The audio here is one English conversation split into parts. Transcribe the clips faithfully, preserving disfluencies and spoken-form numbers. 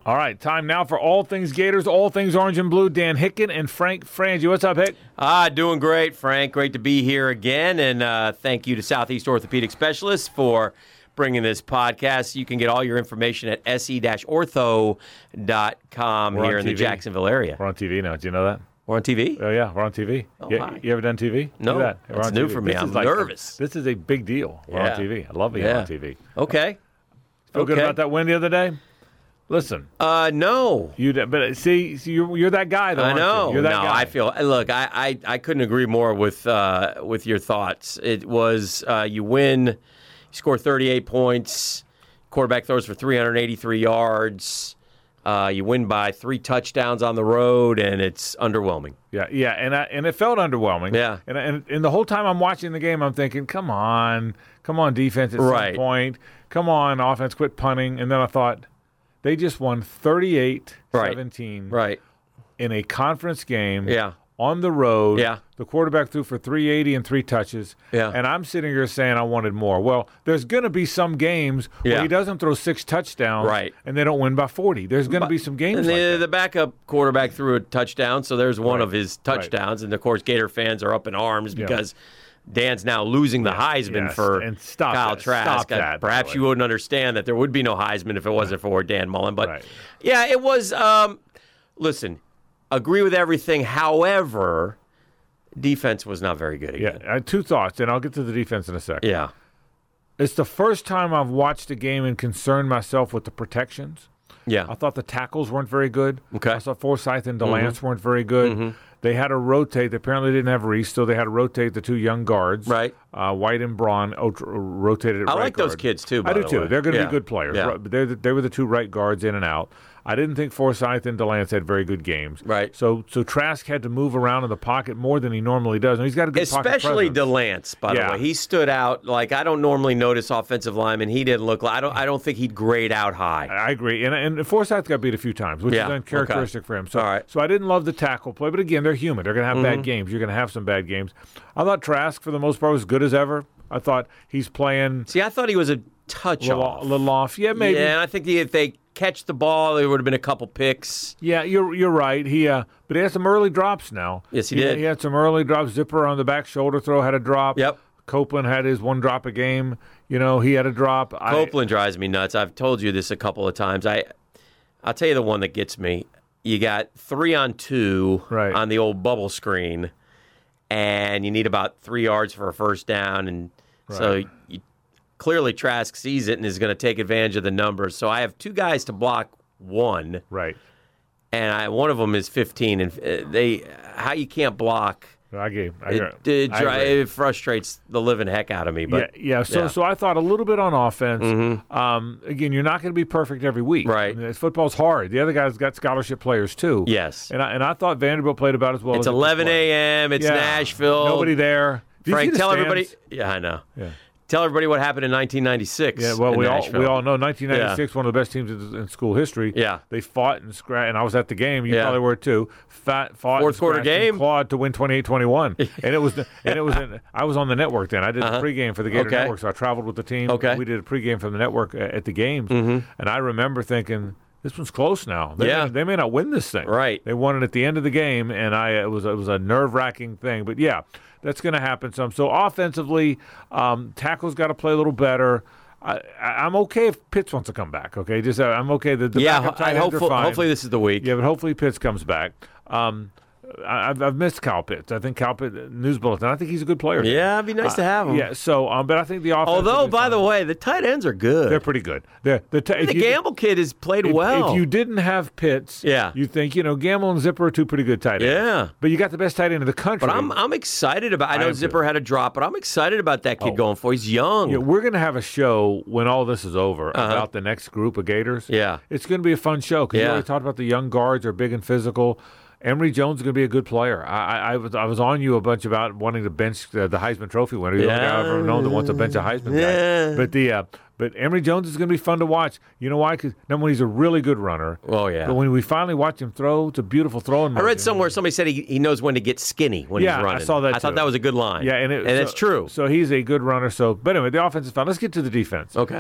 All right, time now for All Things Gators, All Things Orange and Blue. Dan Hicken and Frank Frangie. What's up, Hick? Ah, doing great, Frank. Great to be here again, and uh, thank you to Southeast Orthopedic Specialists for bringing this podcast. You can get all your information at s e dash ortho dot com here in the Jacksonville area. We're on T V now. Do you know that? We're on T V? Oh, yeah, we're on T V. Oh, you, hi. you ever done T V? No, that. We're it's on new T V. for me. This I'm is like nervous. A, this is a big deal. We're Yeah. on T V. I love being Yeah. on T V. Okay. Feel okay. good about that win the other day? Listen. Uh, no. You, but see, see you're, you're that guy, though, I aren't know. you? You're that no, guy. I feel. Look, I, I, I couldn't agree more with uh, with your thoughts. It was uh, you win, you score thirty-eight points, quarterback throws for three hundred eighty-three yards. Uh, you win by three touchdowns on the road, and it's underwhelming. Yeah, yeah, and I, and it felt underwhelming. Yeah. And, and and the whole time I'm watching the game, I'm thinking, come on, come on, defense at Right. some point. Come on, offense, quit punting. And then I thought, they just won thirty-eight seventeen Right. right. in a conference game Yeah. on the road. Yeah. The quarterback threw for three eighty and three touches. Yeah. And I'm sitting here saying I wanted more. Well, there's going to be some games Yeah. where he doesn't throw six touchdowns Right. and they don't win by forty. There's going to be some games And like the, that. the backup quarterback threw a touchdown, so there's one Right. of his Right. touchdowns. And, of course, Gator fans are up in arms Yeah. because Dan's now losing the Heisman Yes. for And stop Kyle that. Trask. Stop that, by Perhaps the you way. wouldn't understand that there would be no Heisman if it wasn't for Dan Mullen. But, Right. yeah, it was um, – listen, agree with everything. However, defense was not very good again. Yeah, I had two thoughts, and I'll get to the defense in a second. Yeah. It's the first time I've watched a game and concerned myself with the protections. Yeah. I thought the tackles weren't very good. Okay. I thought Forsyth and DeLance weren't very good. They had to rotate. They apparently didn't have Reese, so they had to rotate the two young guards. Right. Uh, White and Braun ot- rotated at I right like those guard. kids, too, by I do, the too. way. They're going to Yeah. be good players. Yeah. Right, but they're the, they were the two right guards in and out. I didn't think Forsyth and DeLance had very good games. Right. So so Trask had to move around in the pocket more than he normally does. And he's got a good pocket Especially presence. DeLance, by Yeah. the way. He stood out. Like, I don't normally notice offensive linemen. He didn't look like – I don't I don't think he'd grade out high. I agree. And, and Forsyth got beat a few times, which Yeah, is uncharacteristic okay. for him. So, All right. so I didn't love the tackle play. But again, they're human. They're going to have Mm-hmm. bad games. You're going to have some bad games. I thought Trask, for the most part, was good as ever. I thought he's playing See, I thought he was a touch a little, off. a little off. Yeah, maybe. Yeah, and I think if they catch the ball, there would have been a couple picks. Yeah, you're you're right. He uh, but he had some early drops now. Yes, he did. He had some early drops. Zipper on the back shoulder throw had a drop. Yep. Copeland had his one drop a game. You know, he had a drop. I- Copeland drives me nuts. I've told you this a couple of times. I, I'll tell you the one that gets me. You got three on two Right. on the old bubble screen, and you need about three yards for a first down, and so Right. you, clearly Trask sees it and is going to take advantage of the numbers. So I have two guys to block one, Right. and I, one of them is fifteen, and uh, they how you can't block. I gave. I, It, it, I dri- agree. it frustrates the living heck out of me. But yeah, yeah. So, yeah. so I thought a little bit on offense. Um, again, you're not going to be perfect every week. Right. I mean, football's hard. The other guys got scholarship players too. Yes. And I, and I thought Vanderbilt played about as well. It's as it could eleven play. a.m. It's Yeah. Nashville. Nobody there. Did you Frank, see the tell stands? everybody. Yeah, I know. Yeah. Tell everybody what happened in nineteen ninety-six. Yeah, well, in we all Nashville. we all know nineteen ninety-six, one of the best teams in, in school history. Yeah. They fought and scratched, and I was at the game. You Yeah. probably were too. Fat, fought Fourth and quarter scratched and game? clawed to win twenty-eight twenty-one. and it was, and it was. In, I was on the network then. I did Uh-huh. the pregame for the Gator Okay. Network, so I traveled with the team. Okay. We did a pregame from the network at the games, mm-hmm. and I remember thinking, this one's close now. They, Yeah. may, they may not win this thing. Right. They won it at the end of the game, and I it was it was a nerve wracking thing. But yeah, that's going to happen some. So offensively, um, tackle's got to play a little better. I, I- I'm okay if Pitts wants to come back. Okay, just uh, I'm okay. The, the Yeah, backup ho- tight ends are hopefully, fine. hopefully this is the week. Yeah, but hopefully Pitts comes back. Um, I, I've, I've missed Kyle Pitts. I think Kyle Pitts, News Bulletin. I think he's a good player. Yeah, it'd be nice to have him. Yeah. So, um, but I think the offense. Although, by the way, the tight ends are good. they're pretty good. They're, the t- if the you- Gamble kid has played if, well. If you didn't have Pitts, Yeah. you think, you know, Gamble and Zipper are two pretty good tight ends. Yeah. But you got the best tight end in the country. but I'm I'm excited about. I I know am Zipper too. had a drop, but I'm excited about that kid Oh. going for. He's young. Yeah, we're going to have a show when all this is over about the next group of Gators. Yeah. It's going to be a fun show because you Yeah. already talked about the young guards are big and physical. Emory Jones is going to be a good player. I, I, I was I was on you a bunch about wanting to bench the, the Heisman Trophy winner. You're the only guy I've ever known that wants to bench a Heisman Yeah. guy. But the uh, but Emory Jones is going to be fun to watch. You know why? Because number one, he's a really good runner. Oh, yeah. But when we finally watch him throw, it's a beautiful throwing. I read somewhere somebody said he, he knows when to get skinny when Yeah, he's running. I saw that I thought too. that was a good line. Yeah, and, it, and so, it's true. So he's a good runner. So, but anyway, the offense is fun. Let's get to the defense. Okay.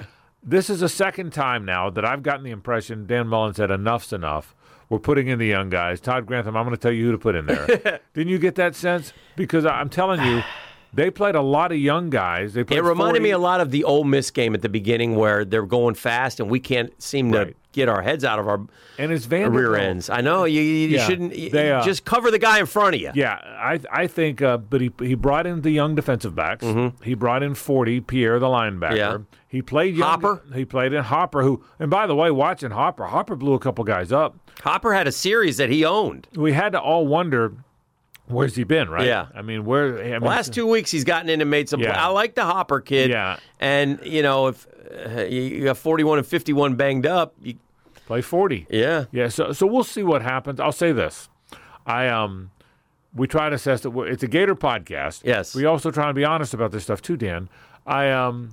this is the second time now that I've gotten the impression Dan Mullen said enough's enough. We're putting in the young guys. Todd Grantham, I'm going to tell you who to put in there. Didn't you get that sense? Because I'm telling you, they played a lot of young guys. They played It reminded forty me a lot of the Ole Miss game at the beginning where they're going fast and we can't seem to Right. get our heads out of our and it's Vanderbilt. rear ends. I know you, you Yeah. shouldn't you- They, uh, just cover the guy in front of you. Yeah, I I think, uh, but he he brought in the young defensive backs. Mm-hmm. He brought in forty, Pierre, the linebacker. Yeah. He played young, Hopper? He played in Hopper, who, and by the way, watching Hopper, Hopper blew a couple guys up. Hopper had a series that he owned. We had to all wonder, where's he been, right? Yeah. I mean, where? I mean, Last two weeks he's gotten in and made some. Yeah. Play. I like the Hopper kid. Yeah. And you know if uh, you got forty-one and fifty-one banged up, you, play forty. yeah. Yeah, so so we'll see what happens. I'll say this. I um we try to assess it. It's a Gator podcast. Yes. We also try to be honest about this stuff too, Dan. I um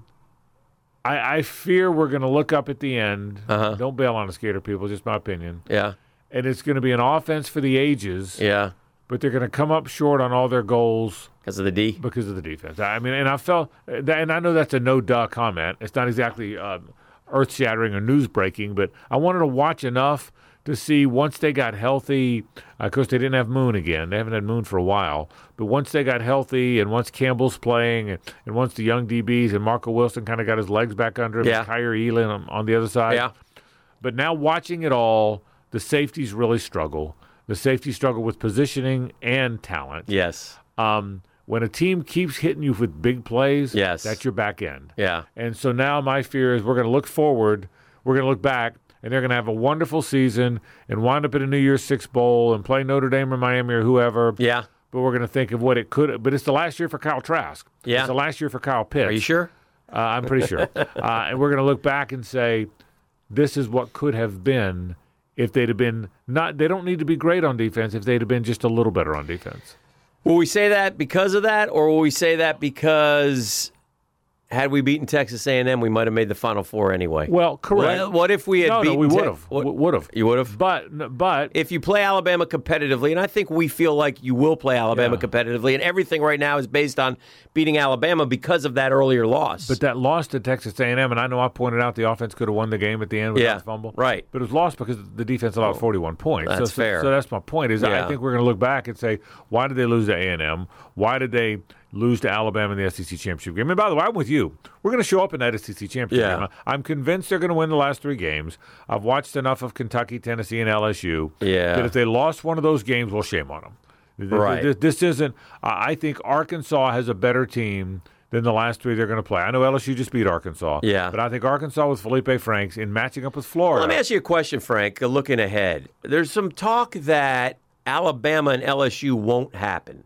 I I fear we're gonna look up at the end. Uh-huh. Don't bail on us, Gator people, just my opinion. Yeah. And it's gonna be an offense for the ages, Yeah. but they're gonna come up short on all their goals Because of the D. because of the defense. I mean, and I felt, and I know that's a no duh comment. It's not exactly um, earth shattering or news breaking, but I wanted to watch enough to see once they got healthy. Of course, they didn't have Moon again. They haven't had Moon for a while. But once they got healthy, and once Campbell's playing, and, and once the young D Bs and Marco Wilson kind of got his legs back under him, Yeah. Kyrie Elam on, on the other side. Yeah. But now watching it all, the safeties really struggle. The safeties struggle with positioning and talent. Yes. Um, when a team keeps hitting you with big plays, Yes. that's your back end. Yeah. And so now my fear is we're going to look forward, we're going to look back, and they're going to have a wonderful season and wind up at a New Year's Six bowl and play Notre Dame or Miami or whoever. Yeah. But we're going to think of what it could. But it's the last year for Kyle Trask. Yeah. It's the last year for Kyle Pitts. Are you sure? Uh, I'm pretty sure. uh, and we're going to look back and say, this is what could have been if they'd have been not. They don't need to be great on defense if they'd have been just a little better on defense. Will we say that because of that, or will we say that because had we beaten Texas A and M, we might have made the Final Four anyway? Well, correct. Well, what if we had no, beaten no, we Te- would have. what- Would have. You would have? But but If you play Alabama competitively, and I think we feel like you will play Alabama Yeah. competitively, and everything right now is based on beating Alabama because of that earlier loss. But that loss to Texas A and M, and I know I pointed out the offense could have won the game at the end with Yeah, that fumble. right. But it was lost because the defense allowed forty-one points. That's so, fair. So that's my point. Is Yeah. I think we're going to look back and say, why did they lose to A and M? Why did they lose to Alabama in the S E C championship game? And by the way, I'm with you. We're going to show up in that S E C championship Yeah. game. I'm convinced they're going to win the last three games. I've watched enough of Kentucky, Tennessee, and L S U Yeah. that if they lost one of those games, well, shame on them. Th- th- Right. This, this isn't. I I think Arkansas has a better team than the last three they're going to play. I know L S U just beat Arkansas. Yeah. But I think Arkansas with Felipe Franks in matching up with Florida. Let me ask you a question, Frank, uh, looking ahead. There's some talk that Alabama and L S U won't happen.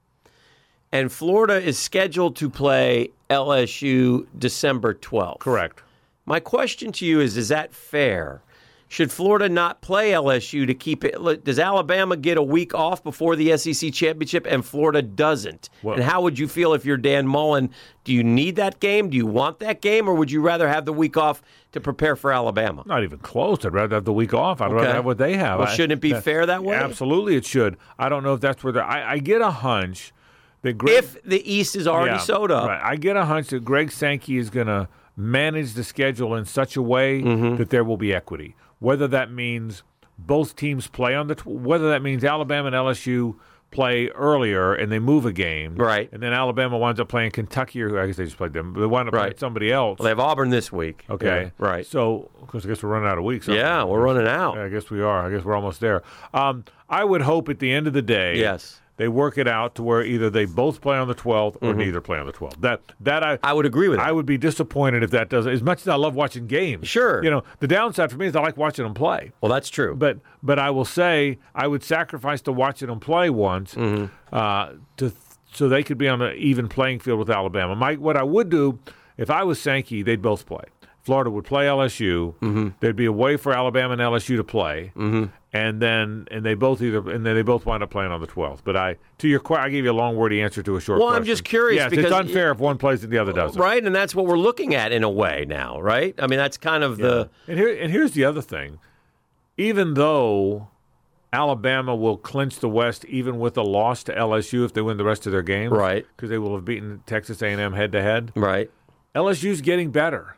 And Florida is scheduled to play L S U December twelfth. Correct. My question to you is, is that fair? Should Florida not play L S U to keep it? look, Does Alabama get a week off before the S E C championship and Florida doesn't? Well- and how would you feel if you're Dan Mullen? Do you need that game? Do you want that game? Or would you rather have the week off to prepare for Alabama? Not even close. I'd rather have the week off. I'd Okay. rather have what they have. Well, I- shouldn't it be fair that way? Absolutely, it should. I don't know if that's where they're. I, I get a hunch that Greg, If the East is already yeah, sewed up. Right. I get a hunch that Greg Sankey is going to manage the schedule in such a way Mm-hmm. that there will be equity. Whether that means both teams play on the, tw- whether that means Alabama and L S U play earlier and they move a game, Right. And then Alabama winds up playing Kentucky, or I guess they just played them. But they wind up playing Right. somebody else. Well, they have Auburn this week. Okay, Yeah, right. So, because I guess we're running out of weeks. aren't Yeah, we? we're running out. Yeah, I guess we are. I guess we're almost there. Um, I would hope at the end of the day, Yes. they work it out to where either they both play on the twelfth or neither play on the twelfth. That that I I would agree with that. I would be disappointed if that doesn't. As much as I love watching games, Sure. you know, the downside for me is I like watching them play. Well, that's true. But but I will say I would sacrifice to watching them play once Mm-hmm. uh, to so they could be on an even playing field with Alabama. My, what I would do if I was Sankey, they'd both play. Florida would play L S U. Mm-hmm. There'd be a way for Alabama and L S U to play, mm-hmm. and then and they both either and then they both wind up playing on the twelfth. But I to your que- I gave you a long wordy answer to a short. Well, I'm question. just curious Yes, because it's unfair if one plays and the other doesn't. Right, and that's what we're looking at in a way now, right? I mean, that's kind of the And here and here's the other thing. Even though Alabama will clinch the West even with a loss to L S U if they win the rest of their games, Right. Because they will have beaten Texas A and M head to head. right. L S U's getting better.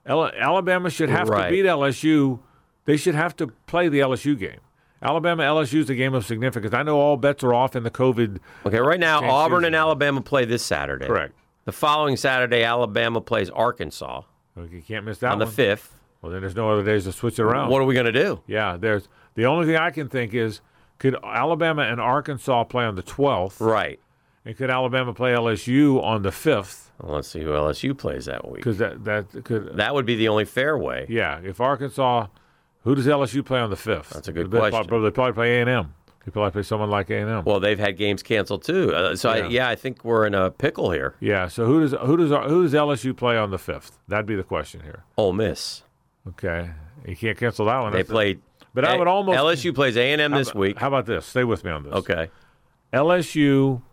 Al- Alabama should have Right. to beat L S U. They should have to play the L S U game. Alabama L S U is a game of significance. I know all bets are off in the COVID. Okay, right now, Change Auburn season. and Alabama play this Saturday. Correct. The following Saturday, Alabama plays Arkansas You can't miss that on the one. fifth. Well, then there's no other days to switch it around. What are we going to do? Yeah, there's the only thing I can think is could Alabama and Arkansas play on the twelfth, Right. and could Alabama play L S U on the fifth? Well, let's see who L S U plays that week. Because that that could That would be the only fair way. yeah. If Arkansas, who does L S U play on the fifth? That's a good they question. Probably, they probably play A and M. They probably play someone like A and M. Well, they've had games canceled too. Uh, so, Yeah. I, yeah, I think we're in a pickle here. Yeah. So who does who does who does L S U play on the fifth? That'd be the question here. Ole Miss. Okay, you can't cancel that one. They That's the- played. But I would almost L S U plays A and M how this about- week. How about this? Stay with me on this. Okay. L S U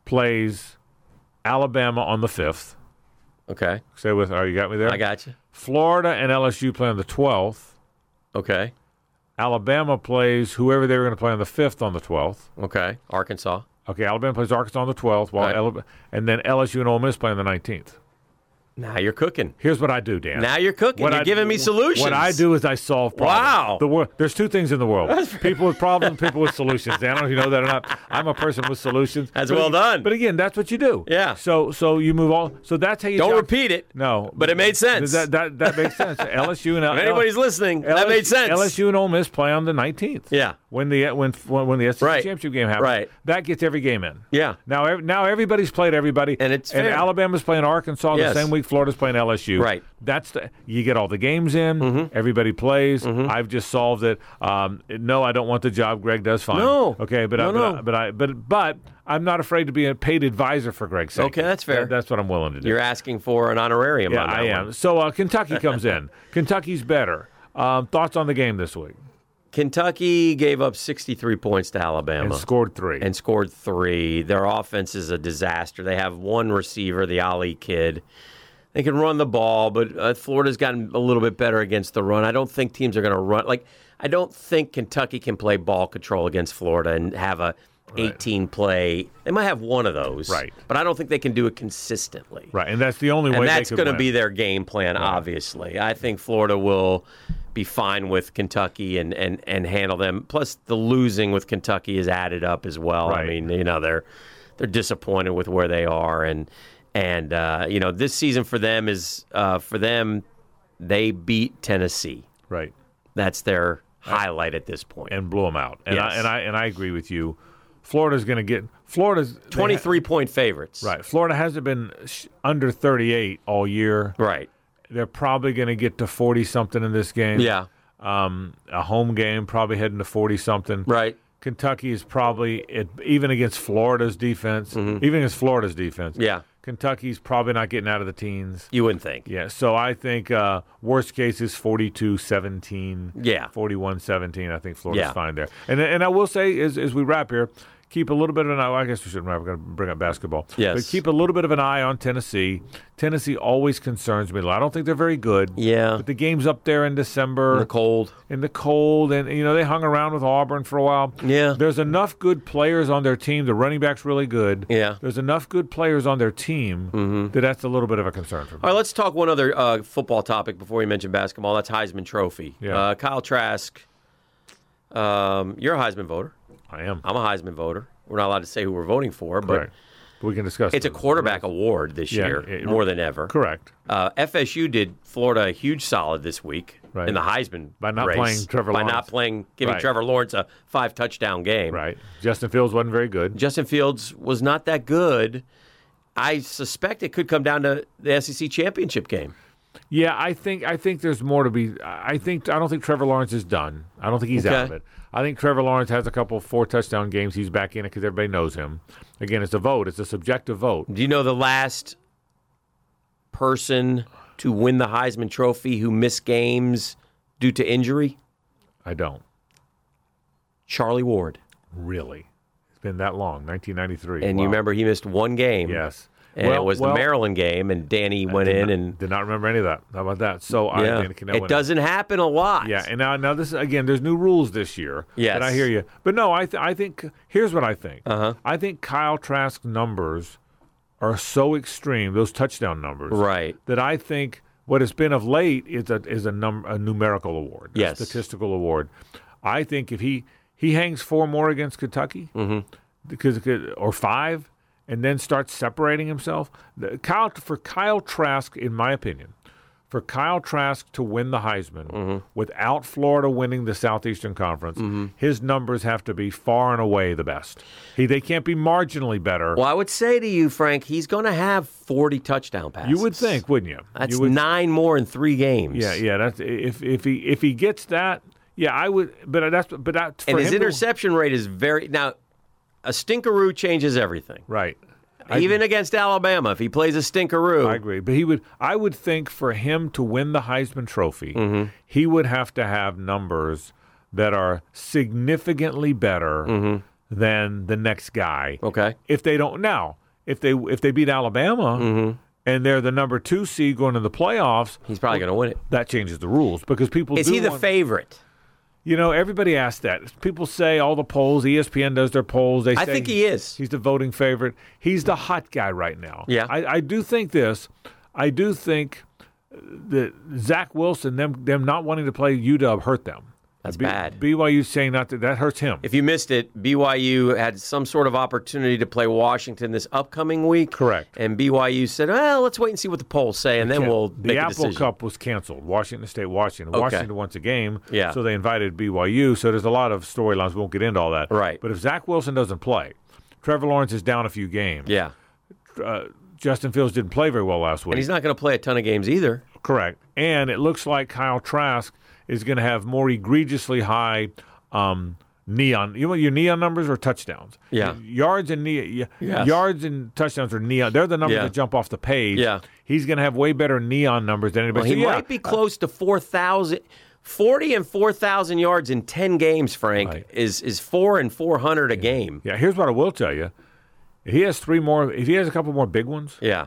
plays Alabama on the fifth. Okay. Stay with. Oh, you got me there. I got you. Florida and L S U play on the twelfth. Okay. Alabama plays whoever they were going to play on the fifth on the twelfth. Okay. Arkansas. Okay, Alabama plays Arkansas on the twelfth, while Right. Alabama, and then L S U and Ole Miss play on the nineteenth. Now you're cooking. Here's what I do, Dan. Now you're cooking. What You're I- giving me solutions. What I do is I solve problems. Wow. The wor- There's two things in the world: people with problems, people with solutions. Dan, I don't know if you know that or not. I'm a person with solutions. That's But well ag- done. But again, that's what you do. Yeah. So so you move all. So that's how you Don't job- repeat it. No, But it made sense. That that, that makes sense. L S U and L- If anybody's listening, L S U that made sense. L S U and Ole Miss play on the nineteenth. Yeah. When the when when, when the S E C Right. championship game happens, Right. that gets every game in. Yeah. Now ev- now everybody's played everybody, And it's and fair. Alabama's playing Arkansas Yes. the same week. Florida's playing L S U. Right. That's the you get all the games in. Mm-hmm. Everybody plays. I've just solved it. Um, no, I don't want the job. Greg does fine. No. Okay, but No, I, but, no. I, but I but but I'm not afraid to be a paid advisor for Greg's sake. Okay, that's fair. That- that's what I'm willing to do. You're asking for an honorarium yeah, on that I am. one. So uh, Kentucky comes in. Kentucky's better. Um, thoughts on the game this week? Kentucky gave up sixty-three points to Alabama. And scored three. and scored three. Their offense is a disaster. They have one receiver, the Ali kid. They can run the ball, but uh, Florida's gotten a little bit better against the run. I don't think teams are going to run. Like, I don't think Kentucky can play ball control against Florida and have a eighteen play. They might have one of those. Right. But I don't think they can do it consistently. Right, and that's the only way And they that's could going to win. be their game plan, obviously. I think Florida will be fine with Kentucky and, and, and handle them. Plus, the losing with Kentucky is added up as well. I Right. mean, you know, they're they're disappointed with where they are, and and uh, you know, this season for them is uh, for them they beat Tennessee. right. That's their highlight at this point. And blew them out. And I Yes. and I and I agree with you. Florida's going to get Florida's they ha- twenty-three point favorites. right. Florida hasn't been sh- under thirty-eight all year. Right. They're probably going to get to forty something in this game. Yeah. Um, a home game probably heading to forty something. Right. Kentucky is probably it, even against Florida's defense, even against Florida's defense. Mm-hmm. Yeah. Kentucky's probably not getting out of the teens. You wouldn't think. Yeah, so I think uh, worst case is forty-two seventeen, Yeah. forty-one seventeen. I think Florida's Yeah. fine there. And and I will say, as, as we wrap here, keep a little bit of an eye. Well, I guess we shouldn't wrap. We're going to bring up basketball. Yes. But keep a little bit of an eye on Tennessee. Tennessee always concerns me. I don't think they're very good. Yeah. But the game's up there in December. In the cold. in the cold, and you know they hung around with Auburn for a while. Yeah. There's enough good players on their team. The running back's really good. Yeah. There's enough good players on their team that that's a little bit of a concern for me. All right, let's talk one other uh, football topic before we mention basketball. That's Heisman Trophy. Yeah. Uh, Kyle Trask, um, you're a Heisman voter. I am. I'm a Heisman voter. We're not allowed to say who we're voting for, but Correct. We can discuss. it's a those. quarterback award this Yeah, year, it- more than ever. Correct. Uh, F S U did Florida a huge solid this week Right. in the Heisman By not race. playing Trevor by Lawrence. not playing, giving Right. Trevor Lawrence a five touchdown game. Right. Justin Fields wasn't very good. Justin Fields was not that good. I suspect it could come down to the S E C championship game. Yeah, I think I think there's more to be. I think I don't think Trevor Lawrence is done. I don't think he's out of Okay. it. I think Trevor Lawrence has a couple of four touchdown games. He's back in it because everybody knows him. Again, it's a vote. It's a subjective vote. Do you know the last person to win the Heisman Trophy who missed games due to injury? I don't Charlie Ward. really. It's been that long. nineteen ninety-three. And Wow. you remember he missed one game. Yes. And Well- it was well, the Maryland game, and Danny went did in not- and did not remember any of that. How about that? So I yeah, think that it went- doesn't happen a lot. Yeah, and now now this is again. There's new rules this year. Yes. and I hear you. But no, I th- I think here's what I think. Uh-huh. I think Kyle Trask numbers are so extreme. Those touchdown numbers, Right. that I think What it's been of late is a is a, num- a numerical award, a Yes. statistical award. I think if he he hangs four more against Kentucky, Mm-hmm. because or five, and then starts separating himself, the, Kyle for Kyle Trask, in my opinion, for Kyle Trask to win the Heisman Mm-hmm. without Florida winning the Southeastern Conference, Mm-hmm. his numbers have to be far and away the best. He they can't be marginally better. Well, I would say to you, Frank, he's going to have forty touchdown passes. You would think, wouldn't you? That's you would, nine more in three games. Yeah, yeah. That's if if he if he gets that, yeah, I would. But that's but that's for And his him to- interception rate is very now. A stinkeroo changes everything. right. I Even agree. against Alabama, if he plays a stinkeroo, I agree, but he would. I would think for him to win the Heisman Trophy, Mm-hmm. he would have to have numbers that are significantly better than the next guy. Mm-hmm. Okay. If they don't now, if they if they beat Alabama and they're the number two seed going to the playoffs, he's probably going to win it. that changes the rules because people Is do he the want- favorite? You know, everybody asks that. People say all the polls. E S P N does their polls. They I say think he is. He's the voting favorite. He's the hot guy right now. Yeah. I, I do think this. I do think that Zach Wilson, them them not wanting to play U W hurt them. That's B- bad. B Y U saying not to, that hurts him. If you missed it, B Y U had some sort of opportunity to play Washington this upcoming week. Correct. And B Y U said, well, let's wait and see what the polls say, and then we'll the make a Apple decision. Cup was canceled. Washington State, Washington. Okay. Washington wants a game, Yeah. so they invited B Y U. So there's a lot of storylines. We won't get into all that. Right. But if Zach Wilson doesn't play, Trevor Lawrence is down a few games. Yeah. Uh, Justin Fields didn't play very well last week. And he's not going to play a ton of games either. Correct. And it looks like Kyle Trask is going to have more egregiously high um, neon. You know what your neon numbers are touchdowns. Yeah. Yards and ne- Yes. yards and touchdowns are neon. They're the numbers Yeah. that jump off the page. Yeah. He's going to have way better neon numbers than anybody. Well, he So, yeah, might be close to four thousand. forty and four thousand yards in ten games, Frank, Right. is is four and four hundred a game. Yeah. Here's what I will tell you: if he has three more, if he has a couple more big ones, Yeah.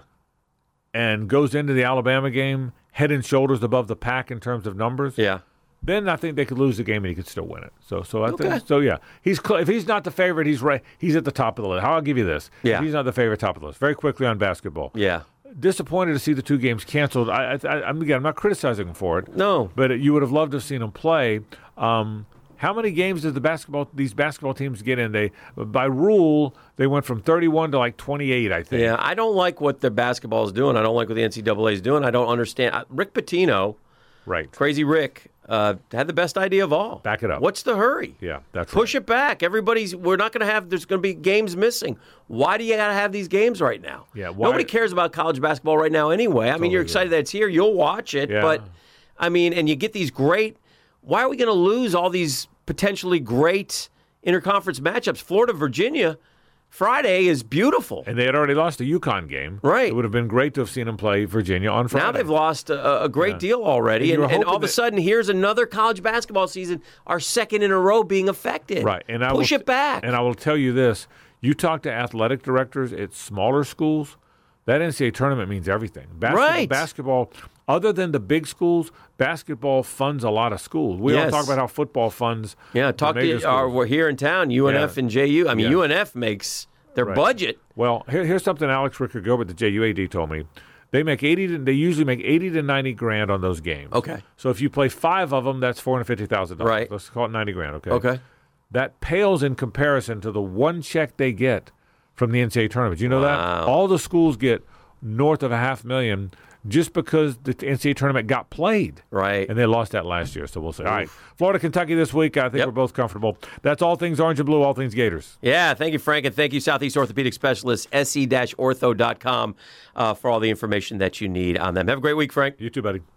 and goes into the Alabama game head and shoulders above the pack in terms of numbers, Yeah. then I think they could lose the game and he could still win it. So, so I Okay. think so. Yeah, he's cl- if he's not the favorite, he's right. He's at the top of the list. I'll give you this. Yeah. If he's not the favorite, top of the list. Very quickly on basketball. Yeah. Disappointed to see the two games canceled. I, I, I'm again, I'm not criticizing him for it. No. But you would have loved to have seen him play. Um, how many games did the basketball these basketball teams get in? They by rule they went from thirty-one to like twenty-eight, I think. Yeah, I don't like what the basketball is doing. I don't like what the N C double A is doing. I don't understand. Uh, Rick Pitino, Right. Crazy Rick, uh, had the best idea of all. Back it up. What's the hurry? Yeah, that's Push it back. Everybody's. We're not going to have. There's going to be games missing. Why do you got to have these games right now? Yeah, why- Nobody cares about college basketball right now anyway. I mean, you're Totally, excited that it's here. You'll watch it, Yeah. but I mean, and you get these great. Why are we going to lose all these potentially great interconference matchups? Florida, Virginia, Friday is beautiful. And they had already lost a UConn game. Right. It would have been great to have seen him play Virginia on Friday. Now they've lost a, a great Yeah. deal already, And and, you were and all hoping of a that- sudden, here's another college basketball season, our second in a row being affected. Right, and I push will, it back. And I will tell you this: you talk to athletic directors at smaller schools, that N C double A tournament means everything. Basketball, Right. Basketball, other than the big schools, basketball funds a lot of schools. We Yes. don't talk about how football funds. yeah, the talk major to. Uh, schools. we're here in town, U N F Yeah. and J U. I mean, Yeah. U N F makes their Right. budget. Well, here, here's something Alex Ricker Gilbert, the J U A D, told me. They make eighty. To, they usually make eighty to ninety grand on those games. Okay. So if you play five of them, that's four hundred fifty thousand dollars. Right. Let's call it ninety grand. Okay. Okay. That pales in comparison to the one check they get from the N C double A tournament. You know Wow. that? All the schools get north of a half million just because the N C double A tournament got played. Right. And they lost that last year, so we'll see. All right. Florida, Kentucky this week. I think Yep. we're both comfortable. That's all things orange and blue, all things Gators. Yeah, thank you, Frank, and thank you, Southeast Orthopedic Specialists, S E ortho dot com, uh, for all the information that you need on them. Have a great week, Frank. You too, buddy.